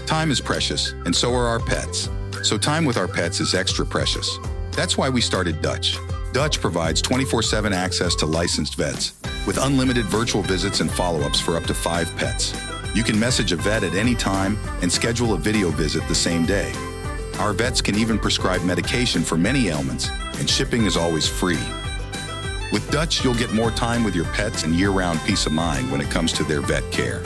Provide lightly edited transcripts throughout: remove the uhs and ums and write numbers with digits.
Time is precious, and so are our pets. So time with our pets is extra precious. That's why we started Dutch. Dutch provides 24/7 access to licensed vets with unlimited virtual visits and follow-ups for up to 5 pets. You can message a vet at any time and schedule a video visit the same day. Our vets can even prescribe medication for many ailments, and shipping is always free. With Dutch, you'll get more time with your pets and year-round peace of mind when it comes to their vet care.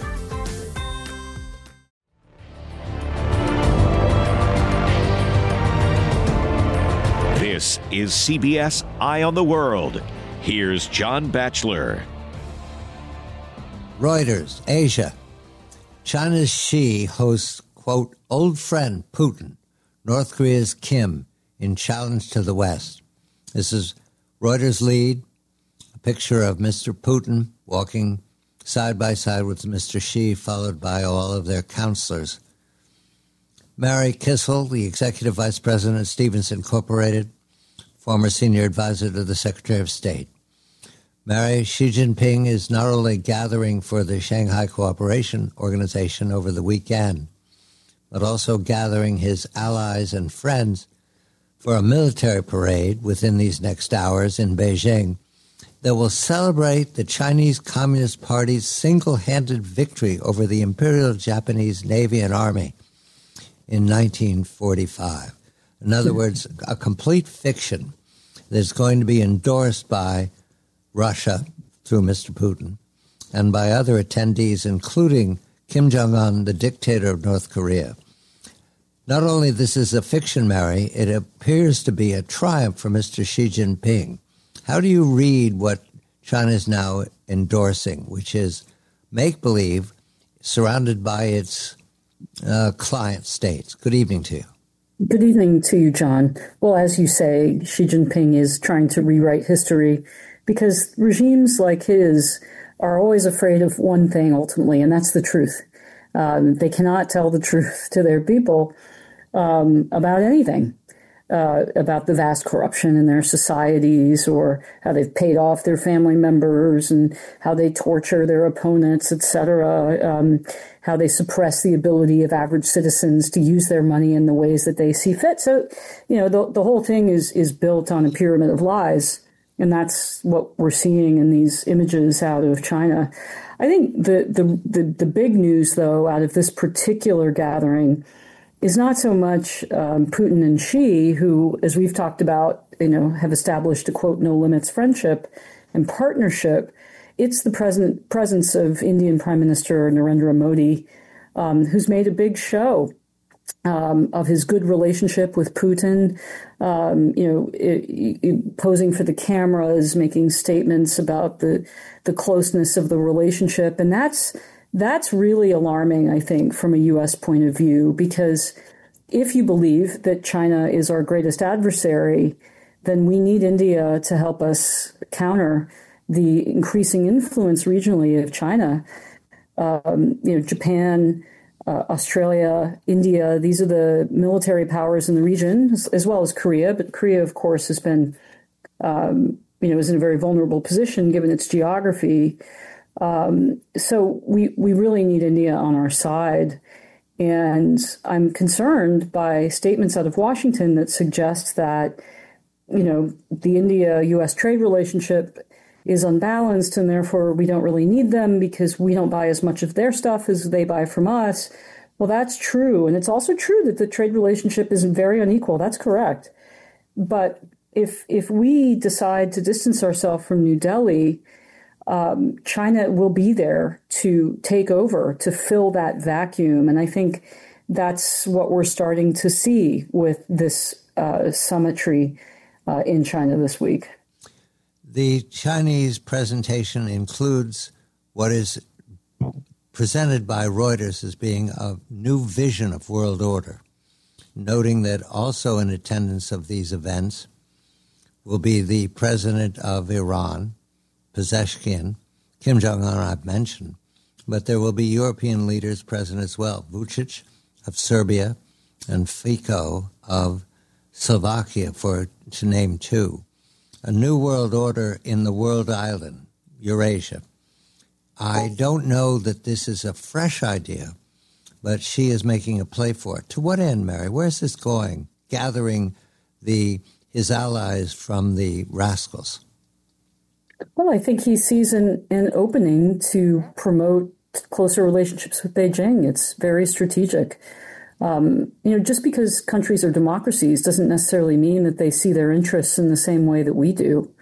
This is CBS Eye on the World. Here's John Batchelor. Reuters, Asia. China's Xi hosts, quote, old friend Putin, North Korea's Kim, in challenge to the West. This is Reuters lead, a picture of Mr. Putin walking side by side with Mr. Xi, followed by all of their counselors. Mary Kissel, the executive vice president of Stevens Incorporated, former senior advisor to the Secretary of State. Mary, Xi Jinping is not only gathering for the Shanghai Cooperation Organization over the weekend, but also gathering his allies and friends for a military parade within these next hours in Beijing that will celebrate the Chinese Communist Party's single-handed victory over the Imperial Japanese Navy and Army in 1945. In other words, a complete fiction that's going to be endorsed by Russia through Mr. Putin and by other attendees, including Kim Jong-un, the dictator of North Korea. Not only this is a fiction, Mary, it appears to be a triumph for Mr. Xi Jinping. How do you read what China is now endorsing, which is make-believe surrounded by its client states? Good evening to you. Good evening to you, John. Well, as you say, Xi Jinping is trying to rewrite history because regimes like his are always afraid of one thing ultimately, and that's the truth. They cannot tell the truth to their people about anything, about the vast corruption in their societies or how they've paid off their family members and how they torture their opponents, etc., how they suppress the ability of average citizens to use their money in the ways that they see fit. So, you know, the whole thing is built on a pyramid of lies. And that's what we're seeing in these images out of China. I think the big news, though, out of this particular gathering is not so much Putin and Xi, who, as we've talked about, you know, have established a, quote, no limits friendship and partnership. It's the presence of Indian Prime Minister Narendra Modi, who's made a big show of his good relationship with Putin, posing for the cameras, making statements about the closeness of the relationship. And that's really alarming, I think, from a U.S. point of view, because if you believe that China is our greatest adversary, then we need India to help us counter the increasing influence regionally of China. Japan, Australia, India, these are the military powers in the region, as well as Korea. But Korea, of course, has been, is in a very vulnerable position given its geography. So we really need India on our side. And I'm concerned by statements out of Washington that suggest that, the India-U.S. trade relationship is unbalanced, and therefore we don't really need them because we don't buy as much of their stuff as they buy from us. Well, that's true. And it's also true that the trade relationship is very unequal. That's correct. But if we decide to distance ourselves from New Delhi, China will be there to take over, to fill that vacuum. And I think that's what we're starting to see with this summitry in China this week. The Chinese presentation includes what is presented by Reuters as being a new vision of world order, noting that also in attendance of these events will be the president of Iran, Pezeshkian, Kim Jong-un I've mentioned, but there will be European leaders present as well, Vucic of Serbia and Fico of Slovakia, to name two. A new world order in the world island, Eurasia. I don't know that this is a fresh idea, but Xi is making a play for it. To what end, Mary? Where's this going? Gathering his allies from the rascals. Well, I think he sees an opening to promote closer relationships with Beijing. It's very strategic. Just because countries are democracies doesn't necessarily mean that they see their interests in the same way that we do.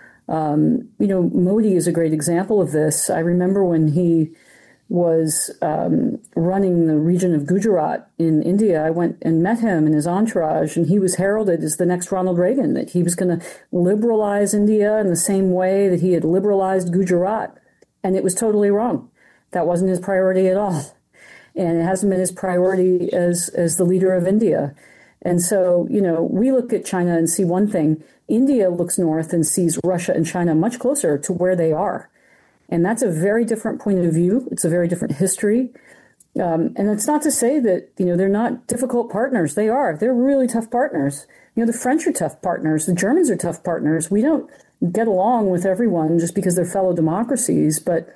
Modi is a great example of this. I remember when he was running the region of Gujarat in India, I went and met him and his entourage, and he was heralded as the next Ronald Reagan, that he was going to liberalize India in the same way that he had liberalized Gujarat. And it was totally wrong. That wasn't his priority at all. And it hasn't been his priority as the leader of India. And so, we look at China and see one thing. India looks north and sees Russia and China much closer to where they are. And that's a very different point of view. It's a very different history. And it's not to say that, they're not difficult partners. They are. They're really tough partners. The French are tough partners. The Germans are tough partners. We don't get along with everyone just because they're fellow democracies. But,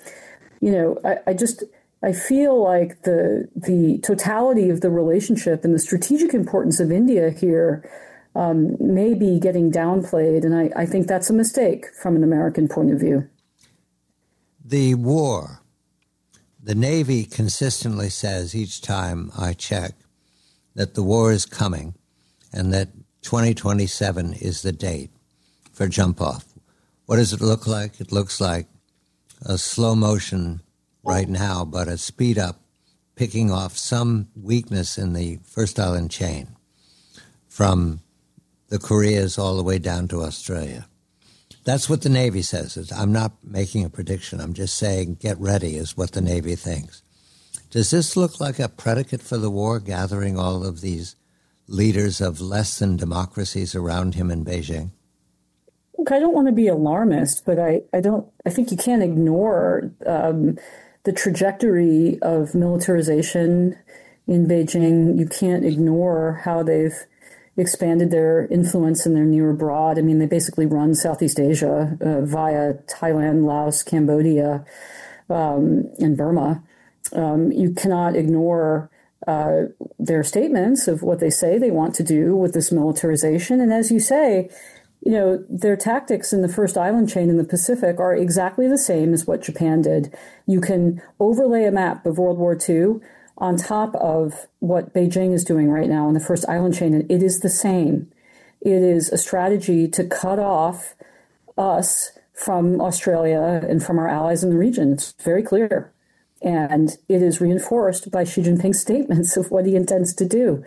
I feel like the totality of the relationship and the strategic importance of India here may be getting downplayed. And I think that's a mistake from an American point of view. The war, the Navy consistently says each time I check that the war is coming and that 2027 is the date for jump off. What does it look like? It looks like a slow motion right now, but a speed up, picking off some weakness in the First Island chain from the Koreas all the way down to Australia. That's what the Navy says. I'm not making a prediction. I'm just saying get ready is what the Navy thinks. Does this look like a predicate for the war, gathering all of these leaders of less than democracies around him in Beijing? Look, I don't want to be alarmist, but I think you can't ignore the trajectory of militarization in Beijing. You can't ignore how they've expanded their influence and their near abroad. I mean, they basically run Southeast Asia via Thailand, Laos, Cambodia, and Burma. You cannot ignore their statements of what they say they want to do with this militarization. And as you say, their tactics in the first island chain in the Pacific are exactly the same as what Japan did. You can overlay a map of World War II on top of what Beijing is doing right now in the first island chain, and it is the same. It is a strategy to cut off us from Australia and from our allies in the region. It's very clear. And it is reinforced by Xi Jinping's statements of what he intends to do.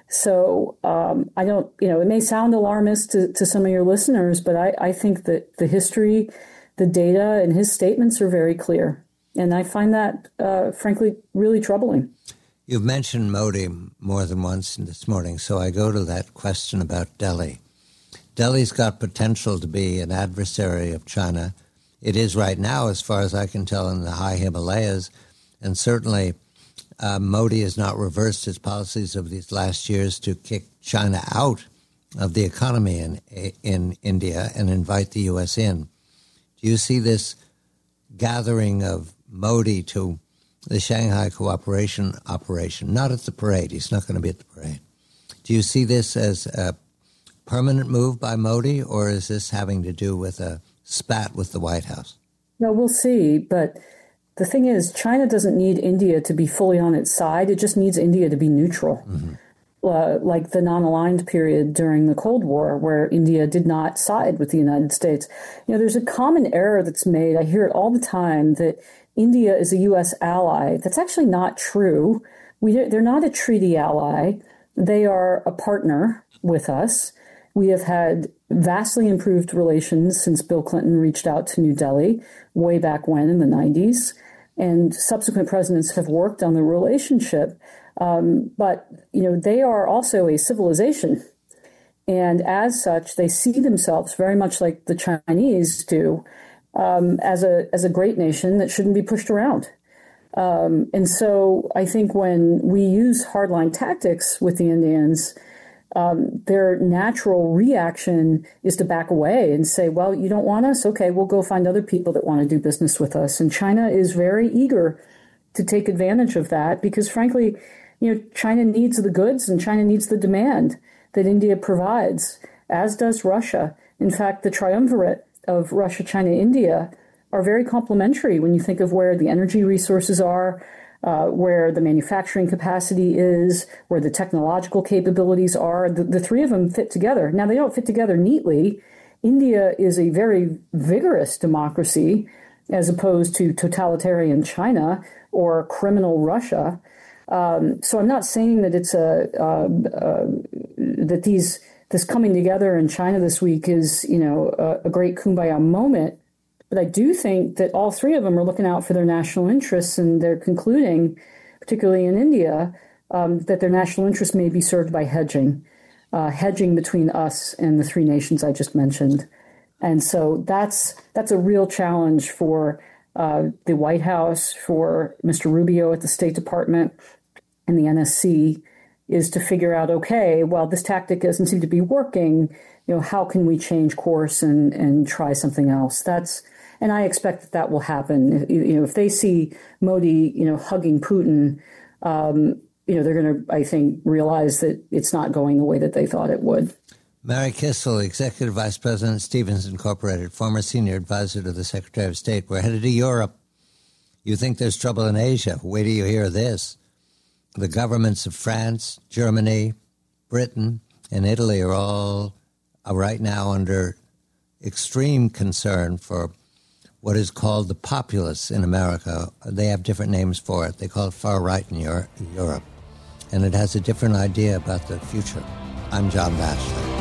So I don't, it may sound alarmist to some of your listeners, but I think that the history, the data, and his statements are very clear. And I find that, frankly, really troubling. You've mentioned Modi more than once this morning, so I go to that question about Delhi. Delhi's got potential to be an adversary of China. It is right now, as far as I can tell, in the high Himalayas. And certainly Modi has not reversed his policies of these last years to kick China out of the economy in India and invite the U.S. in. Do you see this gathering of Modi to the Shanghai Cooperation Operation, not at the parade? He's not going to be at the parade. Do you see this as a permanent move by Modi, or is this having to do with a spat with the White House? Well, we'll see. But the thing is, China doesn't need India to be fully on its side. It just needs India to be neutral. Mm-hmm. Like the non-aligned period during the Cold War, where India did not side with the United States. There's a common error that's made. I hear it all the time that India is a U.S. ally. That's actually not true. They're not a treaty ally. They are a partner with us. We have had vastly improved relations since Bill Clinton reached out to New Delhi way back when in the 90s. And subsequent presidents have worked on the relationship. But they are also a civilization. And as such, they see themselves very much like the Chinese do, as a great nation that shouldn't be pushed around. And so I think when we use hardline tactics with the Indians, their natural reaction is to back away and say, well, you don't want us? Okay, we'll go find other people that want to do business with us. And China is very eager to take advantage of that because, frankly, China needs the goods and China needs the demand that India provides, as does Russia. In fact, the triumvirate of Russia, China, India are very complementary when you think of where the energy resources are, where the manufacturing capacity is, where the technological capabilities are. The three of them fit together. Now, they don't fit together neatly. India is a very vigorous democracy as opposed to totalitarian China or criminal Russia. So I'm not saying that it's this coming together in China this week is, a great kumbaya moment. But I do think that all three of them are looking out for their national interests, and they're concluding, particularly in India, that their national interests may be served by hedging between us and the three nations I just mentioned. And so that's a real challenge for the White House, for Mr. Rubio at the State Department and the NSC, is to figure out, okay, well, this tactic doesn't seem to be working. How can we change course and try something else? And I expect that will happen. If they see Modi, hugging Putin, they're going to, I think, realize that it's not going the way that they thought it would. Mary Kissel, Executive Vice President, Stevens Incorporated, former senior advisor to the Secretary of State. We're headed to Europe. You think there's trouble in Asia. Wait till you hear this. The governments of France, Germany, Britain, and Italy are all right now under extreme concern for what is called the populists in America. They have different names for it. They call it far right in Europe. And it has a different idea about the future. I'm John Batchelor.